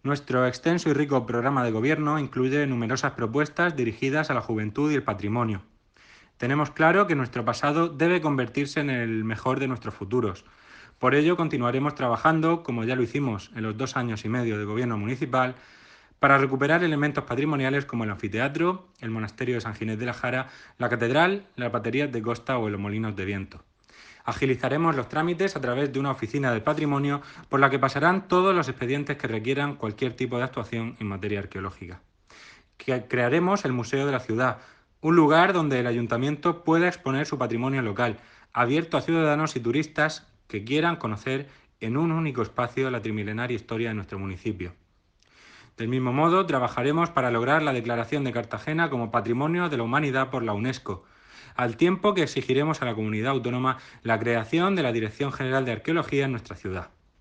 Nuestro extenso y rico programa de gobierno incluye numerosas propuestas dirigidas a la juventud y el patrimonio. Tenemos claro que nuestro pasado debe convertirse en el mejor de nuestros futuros. Por ello, continuaremos trabajando, como ya lo hicimos en los 2 años y medio de gobierno municipal, para recuperar elementos patrimoniales como el anfiteatro, el monasterio de San Ginés de la Jara, la catedral, las baterías de costa o los molinos de viento. Agilizaremos los trámites a través de una oficina del patrimonio por la que pasarán todos los expedientes que requieran cualquier tipo de actuación en materia arqueológica. Crearemos el Museo de la Ciudad, un lugar donde el ayuntamiento pueda exponer su patrimonio local, abierto a ciudadanos y turistas que quieran conocer en un único espacio la trimilenaria historia de nuestro municipio. Del mismo modo, trabajaremos para lograr la declaración de Cartagena como Patrimonio de la Humanidad por la UNESCO, al tiempo que exigiremos a la comunidad autónoma la creación de la Dirección General de Arqueología en nuestra ciudad.